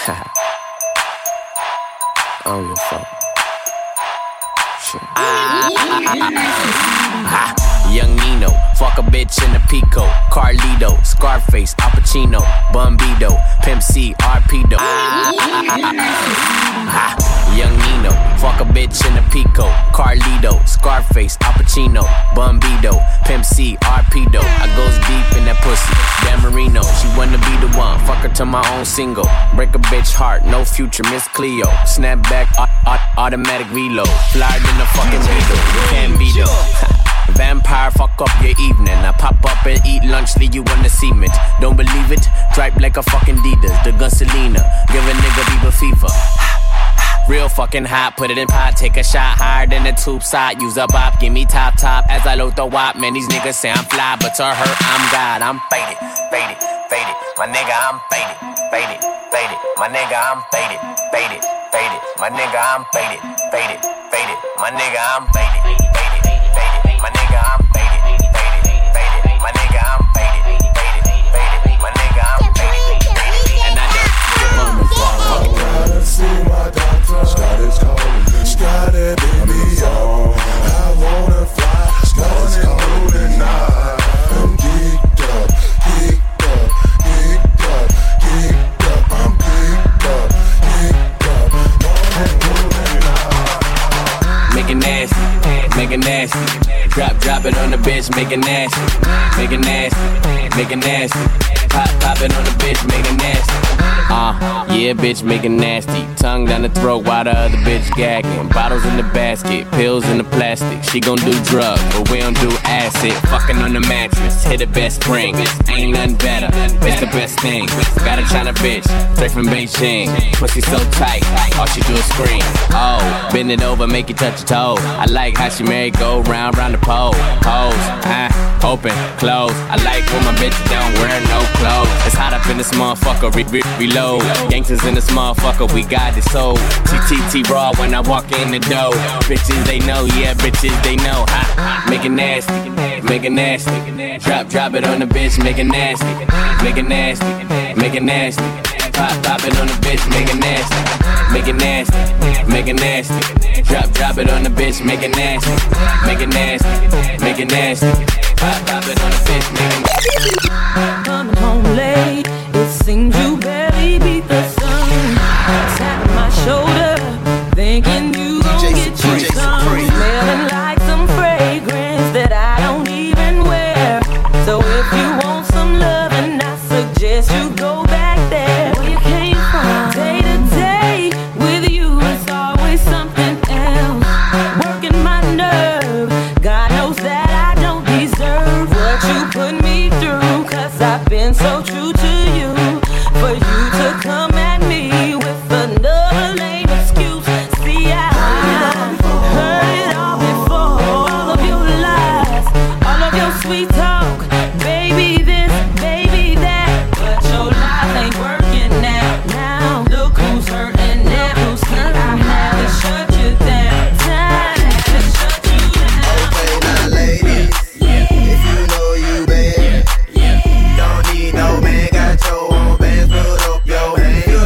I don't give a fuck. Shit. Young Nino, fuck a bitch in a Pico. Carlito, Scarface, Al Pacino, Bumbido, Pimp C, Arpedo. Young Nino, fuck a bitch in a Pico. Carlito, Scarface, Al Pacino, Bumbido, Pimp C, Arpedo. I goes deep in that pussy, Dan Marino. She wanna be the one, fuck her to my own single. Break a bitch heart, no future, Miss Cleo. Snap back, automatic reload. Flyer than a fucking Beetle, can't beat her. Vampire, fuck up your evening. I pop up and eat lunch, leave you on the cement. Don't believe it? Dripe like a fucking Adidas. The Gunselina, give a nigga Bieber fever. Real fucking hot, put it in pot, take a shot higher than the tube side. Use a bop, give me top as I load the wop. Man, these niggas say I'm fly, but to her, I'm God. I'm faded, faded, faded. My nigga, I'm faded, faded, faded. My nigga, I'm faded, faded, faded. My nigga, I'm faded, faded, faded. My nigga, I'm faded, faded, faded. My nigga, I'm faded, faded, faded. My nigga, I'm faded, faded, faded. My nigga, I'm faded, faded. And I don't give a fuck. Gotta see my doctor. Scott is calling me. Scott, baby, yo. I wanna fly. Scott is calling tonight. I'm geeked up, geeked up, geeked up, geeked up. I'm geeked up, geeked up. Make it nasty, make it nasty. Drop it on the bitch, make it nasty, make it nasty, make it nasty. Pop it on the bitch, make it nasty. Yeah, bitch, make it nasty. Tongue down the throat while the other bitch gagging. Bottles in the basket, pills in the plastic. She gon' do drugs, but we don't do acid. Fucking on the mattress, hit the best spring. Ain't nothing better, it's the best thing. Got a China bitch, straight from Beijing. Pussy so tight, all she do is scream. Oh, bend it over, make you touch your toes. I like how she merry-go round the pole. Pose, open, close. I like when my bitch don't wear no clothes. It's hot up in this motherfucker, reload. Gangsters in this motherfucker, we got this soul. TTT raw when I walk in the door. Bitches they know, yeah, bitches they know. Make it nasty, make it nasty. Drop it on the bitch, make it nasty. Make it nasty, make it nasty. Pop it on the bitch, make it nasty. Make it nasty, make it nasty. Drop it on the bitch, make it nasty. Make it nasty, make it nasty. Pop it on the bitch, make it nasty. Coming home late, it seems you barely beat the sun. Tap my shoulder, thinking you gon' get you some. Smelling like some fragrance that I don't even wear. So if you want some love, and I suggest you go back there where you came from. Day to day with you, it's always something else. Working my nerve, God knows that I don't deserve what you put me through. 'Cause I've been so true to you. For you to come at me with another lame excuse. See, I heard it all before. All of your lies, all of your sweet talk. Baby this, baby that. But your life ain't working now. Look who's hurting now. See, I had to shut you down. Time to shut you down. Okay, now ladies, if you know you bad, don't need no man, got your own bands, put up your hands.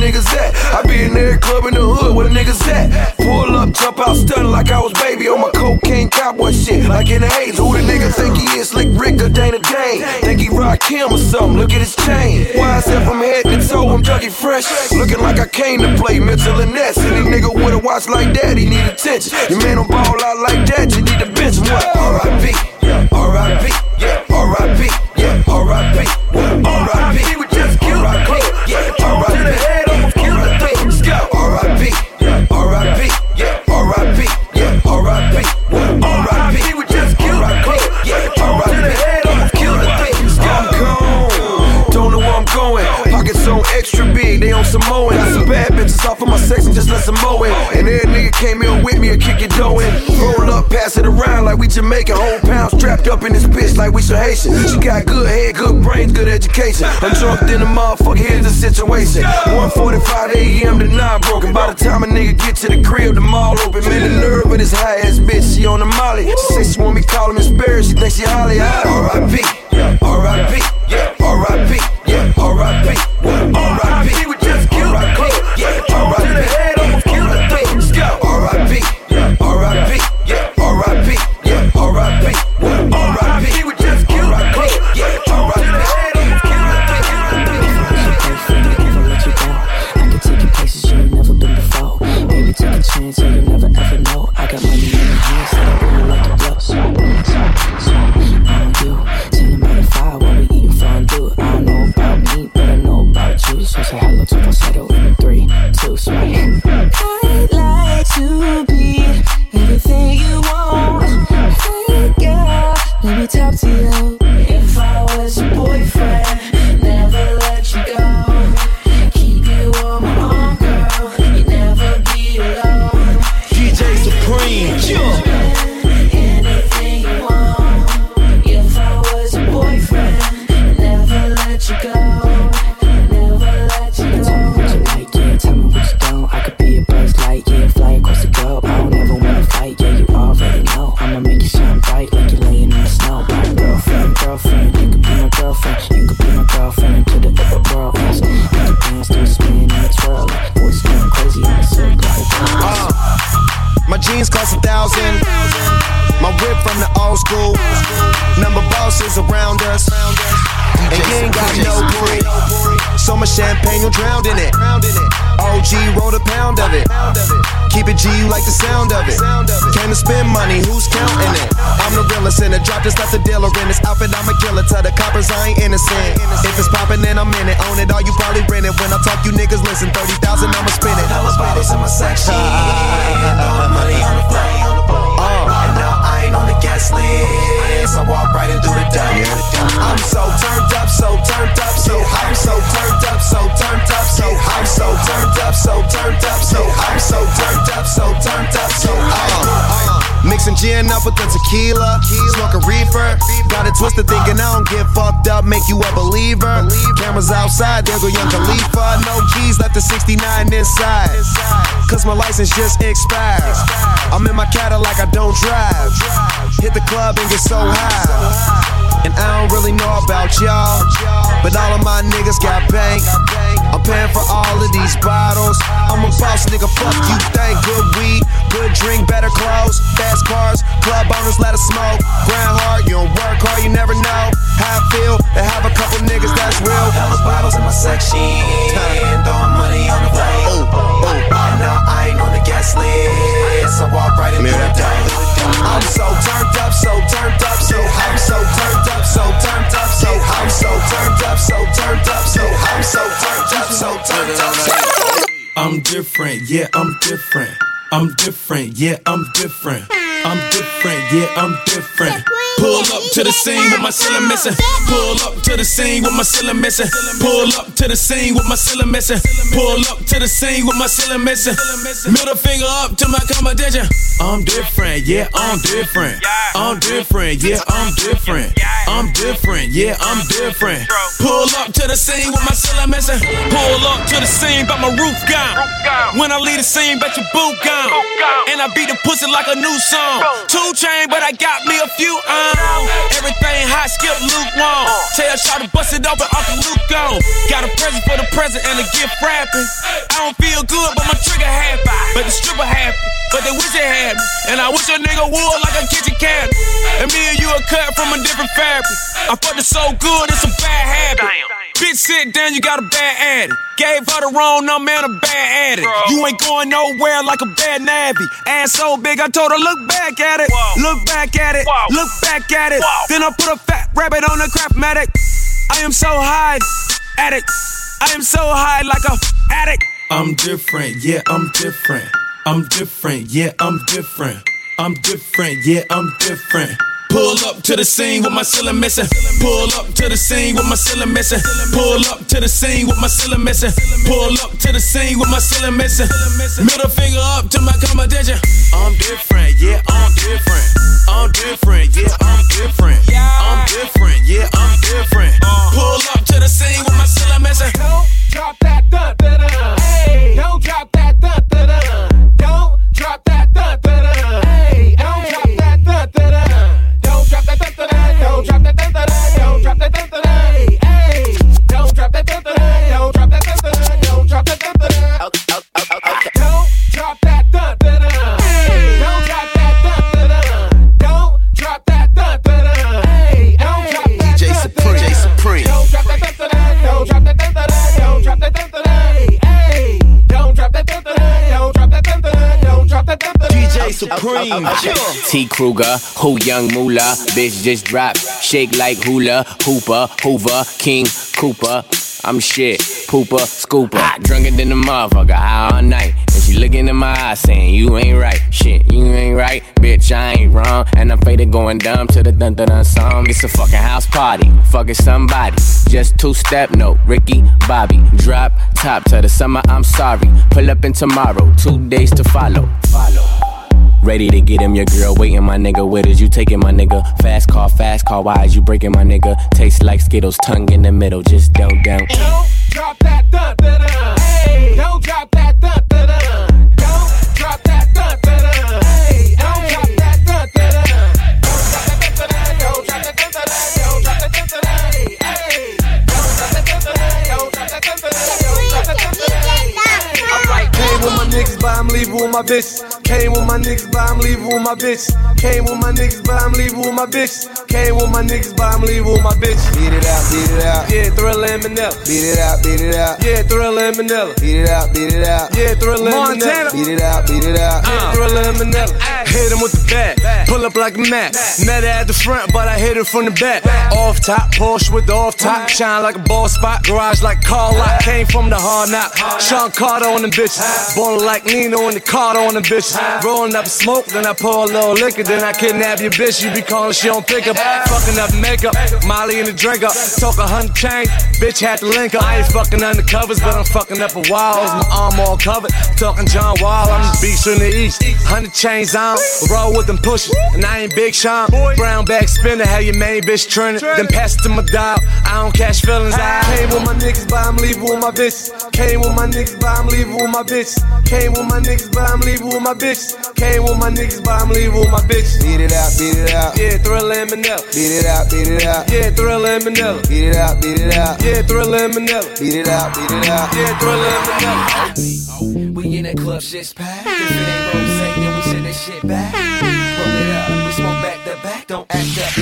niggas at? I be in every club in the hood, where the niggas at? Pull up, jump out, stunning like I was baby on my cocaine cowboy shit, like in the Haze. Who the nigga think he is? Slick Rick or Dana Dane? Think he rock him or something? Look at his chain. Why is it from head to toe? I'm Dougie Fresh, looking like I came to play Mitchell and Ness. Any nigga with a watch like that, he need attention. Your man don't ball out like that, you need to bench him. What? R.I.P. R.I.P. Yeah, R.I.P. Yeah, R.I.P. R.I.P. We just killed R.I.P. Yeah, R.I.P. To the head, almost killed the thing. Let's go. R.I.P. R.I.P. Yeah, R.I.P. Yeah, R.I.P. R.I.P. We just killed R.I.P. Yeah, R.I.P. To the head, almost killed the thing. Let's go. I'm gone. Don't know where I'm going. Pockets on extra big, they on Samoan. Got some bad bitches off of my section, just let some mow in. And every nigga came in with me and kick your dough in. Roll up, pass it around like we Jamaican. Whole pound strapped up in this bitch like we some Haitian. She got good head, good brains, good education. I'm drunk in the motherfucker, here's the situation. 1:45 a.m. to 9 broken. By the time a nigga get to the crib, the mall open. Man, the nerve of this high ass bitch, she on the molly. She say she want me call him Sperry, she thinks she Holly. R.I.P. R.I.P. Yeah, R.I.P. Yeah, R.I.P. R.I.P. We just killed R.I.P. Yeah, R.I.P. To the head, almost killed the thing. Let's go. R.I.P. R.I.P. Yeah, R.I.P. Yeah, R.I.P. R.I.P. We just killed R.I.P. Yeah, R.I.P. To the head, almost killed the thing. If I let you go, I can take you places you ain't never been before. Baby, take a chance, so you'll never ever know. I got money in my hands, so I really like to blow. So on you, telling by the fire while we eating fondue. I don't know about me, but I know about you. So say hello to falsetto in 3, 2, sway. I'd like to be everything you want. Hey girl, let me talk to you. If I was your boyfriend, never let you go. Keep you on my arm, girl. You never be alone. DJ Supreme, Anything you want. If I was your boyfriend, never let you go. Never let you go. Tell me what you like, yeah. Tell me what you don't. I could be a buzz light, yeah. Fly across the globe. I don't ever wanna fight, yeah. You already know. I'ma make you shine bright like you're laying in the snow. My girlfriend, you could be my girlfriend. You could be my girlfriend to the world. Yes, make you dance to a spin and a twirl. Boys going crazy in the circle. my jeans cost 1,000. My whip from the old school. Number bosses around us. And you ain't got no proof. So much champagne, you drowned in it. OG rolled a pound of it. Keep it G, you like the sound of it. Came to spend money, who's counting it? I'm the realest in it. Drop just left the dealer in this outfit. I'm a killer. Tell the coppers I ain't innocent. If it's poppin', then I'm in it. Own it all, you probably rent it. When I talk, you niggas listen. 30,000, I'ma spin it. Dollar bottles in my section. Throwing money on the floor. Right now I ain't on the guest list. I walk right into the door. I'm so turned up, so turned up, so I'm so turned up, so turned up, so I'm so turned up, so turned up, so I'm so turned up, so turned up, so mixing gin up with the tequila, smoke a reefer. Got it twisted thinking I don't get fucked up, make you a believer. Cameras outside, there go Young Khalifa. No keys, left the 69 inside, cause my license just expired. I'm in my Cadillac, I don't drive. Hit the club and get so high. And I don't really know about y'all, but all of my niggas got bank. I'm paying for all of these bottles. I'm a boss nigga, fuck you think. Good weed, good drink, better clothes, fast cars, club owners let us smoke. Grind hard, you don't work hard, you never know how I feel to have a couple niggas that's real. Dollar bottles in my section, throwing money on the floor. Right now I ain't on the guest list. I walk right into the door. I'm so turned up, so turned up, so I'm so turned up, so turned up, so I'm so turned up, so turned up, so I'm so turned up, so turned up, so I'm different, yeah, I'm different. I'm different, yeah, I'm different. I'm different, yeah, I'm different. Pull up to the scene with my ceiling missing. Pull up to the scene with my ceiling missing. Pull up to the scene with my ceiling missing. Pull up to the scene with my ceiling missing. Middle finger up to my competition. I'm different, yeah, I'm different. I'm different, yeah, I'm different. I'm different, yeah, I'm different. Pull up to the scene with my ceiling missing. Pull up to the scene, but my roof gone. When I leave the scene, bet your boot gone. And I beat the pussy like a new song. 2 Chainz, but I got me a few on. Everything hot, skip lukewarm. Tell Shaw to bust it open, Uncle Luke on. Got a present for the present and a gift wrapping. I don't feel good, but my trigger happy. But the stripper happy, but they wish they had me. And I wish a nigga would like a kitchen cabinet. And me and you are cut from a different fabric. I fucked it so good, it's a bad habit. Bitch, sit down, you got a bad addict. Gave her the wrong number and a bad addict. You ain't going nowhere like a bad nabby. Ass so big, I told her, look back at it. Look back at it. Look back at it. Then I put a fat rabbit on the Craftmatic. I am so high, addict. I am so high like a addict. I'm different, yeah, I'm different. I'm different, yeah, I'm different. I'm different, yeah, I'm different. Pull up to the scene with my ceiling missing. Pull up to the scene with my ceiling missing. Pull up to the scene with my ceiling missing. Pull up to the scene with my ceiling missing. Middle finger up to my competition. I'm different, yeah, I'm different. I'm different, yeah, I'm different. I'm different, yeah, I'm different. Pull up to the scene with my ceiling missing. Don't drop that dun-dun-dun. Hey, don't drop that dun-dun-dun. Don't drop that dun-dun-dun. Hey, don't drop that dun-dun-dun. Don't drop that dun-dun-dun. Don't drop that dun-dun-dun. Don't drop that dun-dun-dun. Hey, don't drop that dun-dun-dun. Don't drop that dun-dun-dun. Don't drop that dun-dun-dun. Don't drop that dun-dun-dun. Hey, don't drop that dun-dun-dun. Don't drop that dun-dun-dun. Hey, don't drop that DJ Supreme. Don't drop that dun-dun-dun. Don't drop that dun-dun-dun. Don't drop that dun-dun-dun. Hey, don't drop that dun-dun-dun. Don't drop that dun-dun-dun. Don't drop that dun-dun-dun. DJ Supreme. T. Kruger, who young moolah, bitch just drop, shake like hula, hooper, hoover, king, Cooper. I'm shit, pooper, scooper, drunker than the motherfucker, high all night. And she looking in my eyes saying, you ain't right, shit, you ain't right, bitch, I ain't wrong. And I'm faded going dumb to the dun-dun-dun song. It's a fucking house party, fucking somebody. Just two-step, no, Ricky, Bobby. Drop top to the summer, I'm sorry. Pull up in tomorrow, 2 days to follow. Ready to get him, your girl waiting, my nigga. Where did you taking, my nigga? Fast car, why is you breaking, my nigga? Tastes like Skittles, tongue in the middle, just don't. Don't drop that dun-dun-dun. Hey, don't drop that dun-dun-dun. Don't drop that dun-dun-dun. Hey, don't drop that dun-dun-dun. Don't drop that dun-dun-dun. Don't drop that dun-dun-dun. Hey, don't drop that dun-dun-dun. Don't drop that dun-dun-dun. Don't drop that dun-dun-dun. Alright, came with my niggas, but I'm leaving with my bitch. Came with my niggas, but I'm leaving with my bitch. Came with my niggas, but I'm leaving with my bitch. Came with my niggas, but I'm leaving with my bitch. Beat it out, beat it out. Yeah, Thriller and Manila. Beat it out, beat it out. Yeah, Thriller and Manila. Beat it out, beat it out. Yeah, Thriller and Manila. Beat it out, beat it out. Yeah, Thriller and Manila. Hit him with the bat, pull up like a mat. Met her at the front, but I hit her from the back. Off top, Porsche with the off top. Shine like a ball spot, garage like car lot. Came from the hard knock. Sean Carter on the bitch. Ballin' like Nino in the Carter on the bitch. Rolling up smoke, then I pour a little liquor. Then I kidnap your bitch, you be calling, she don't pick up. Fucking up makeup, Molly in the drink up. Talk 100 chains, bitch had to link up. I ain't fucking undercovers, but I'm fucking up a walls. My arm all covered, talking John Wall. I'm the beast in the east, 100 chains on. Roll with them pushers, and I ain't Big Sean. Brown bag spinner, have your main bitch trending. Then pass it to my dog, I don't catch feelings. I came with my niggas, but I'm leaving with my bitch. Came with my niggas, but I'm leaving with my bitch. Came with my niggas, but I'm leaving with my bitch. Came with my niggas, but I'm leaving with my bitch. Beat it out, beat it out. Yeah, Thriller and Manila. Beat it out, beat it out. Yeah, Thriller and Manila. Beat it out, beat it out. Yeah, Thriller and Manila. Beat it out, beat it out. Yeah, Thriller and Manila. We in that club, shit's packed. If it ain't rose, then we send that shit back. Roll it up, we smoke back to back. Don't act up.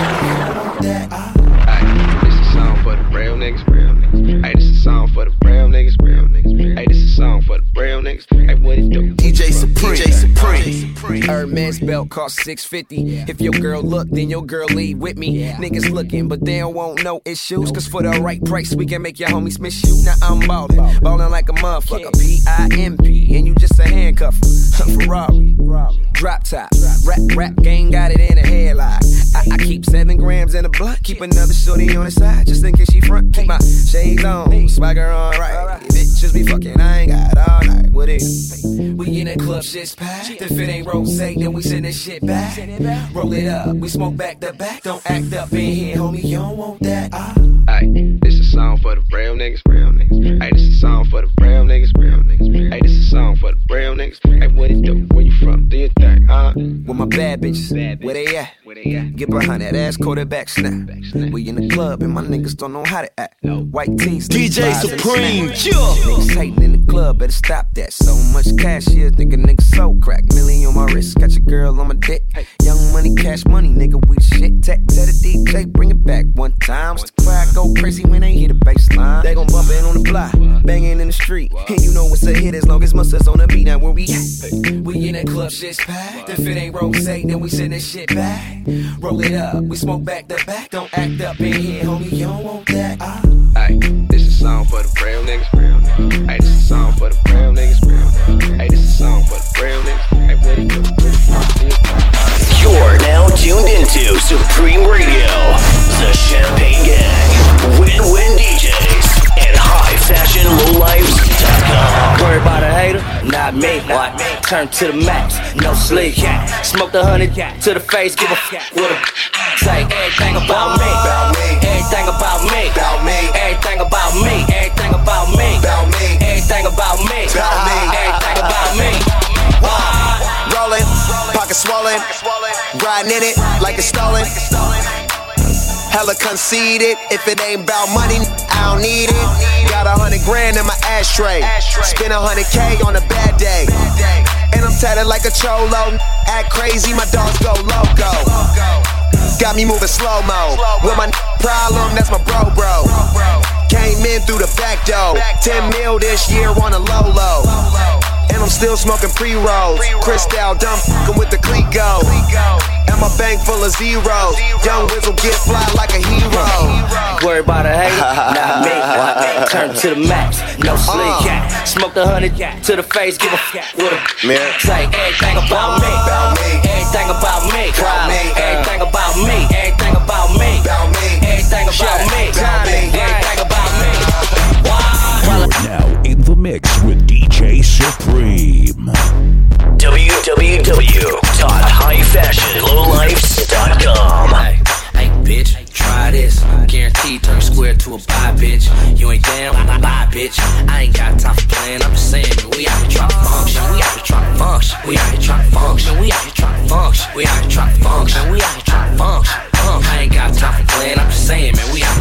Ayy, this is a song for the real niggas, real niggas. Ayy, this is a song for the real niggas, real niggas. Ayy, this is a song for the real niggas. Ayy, what it do? DJ Supreme. Hermes belt cost $650. If your girl look, then your girl leave with me. Niggas looking, but they don't want no issues. Cause for the right price, we can make your homies miss you. Now I'm ballin' like a motherfucker. PIMP, and you just a handcuffer. Ferrari, drop top, rap gang got it in a headlock. I keep 7 grams in a blunt, keep another shorty on the side, just in case she front. Keep my shades on, swagger on right. Bitches be fucking, I ain't got all night. What is? We in that club, shit's packed. If it ain't rose, then we send this shit back. Roll it up, we smoke back to back. Don't act up in here, homie, you don't want that. Ayy, this is a song for the real niggas, real niggas. Ayy, this is a song for the real niggas, real niggas. Ayy, this is a song for the real niggas. Ayy, what it do? Where you from? Do your thing, huh? With my bad bitches, where they at? Get behind that ass quarterback snap. We in the club and my niggas don't know how to act. White tees, DJ Supreme, niggas hating in the club, better stop that. So much cash here, think a nigga so crack. Million on my wrist, got your girl on my dick. Young money, cash money, nigga, we the shit. Tell the DJ, bring it back one time. Watch the crowd go crazy when they hear the bassline. They gon' bump it on the block, banging in the street. And you know it's a hit as long as Mustard's on the beat. Now where we at? We in that club, shit's packed. If it ain't rose, then we send that shit back. Roll it up, we smoke back to back. Don't act up in here, homie, you don't want that. Ayy, this is a song for the real niggas. Ayy, this is a song for the real niggas. Ayy, this is a song for the real niggas. Ayy, what it do? You're now tuned into Supreme Radio, the Champagne Gang, Win-Win DJs, and HighFashionLowLifes.com. Worry about a hater? Not me. What? Turn to the max, no sleep. Smoke the 100 to the face, give a what a say everything about me. Everything about me. Everything about me. Everything about me. Everything about me. Everything about me. Rolling, pocket swollen, riding in it like it's stolen. Hella conceited, if it ain't about money, I don't need it. Got 100 grand in my ashtray, spend 100K on a bad day. And I'm tatted like a cholo, act crazy, my dogs go loco. Got me moving slow-mo, with my problem, that's my bro. Came in through the back door, 10 mil this year on a low. And I'm still smoking pre-rolls, Cristal dumb f***ing with the Clico. And my bank full of zeros, young Wizzle get fly like a hero. Worry about a hater? Not me. What? Turn to the max, no sleep. Smoke the 100 to the face, give a what a say everything about me. Everything about me. Everything about me. Everything about me. Everything about me. Everything about me. You're now in the mix with DJ Supreme. www.highfashionlowlifes.com. Hey, bitch, try this. Guaranteed turn square to a buy, bitch. You ain't down, bye, bitch. I ain't got time for playing. I'm just saying, man, we out here trying to function. We out here trying to function. We out here trying to function. We out here trying to function. We out here trying to function. We out here trying to function. I ain't got time for playing. I'm just saying, man, we out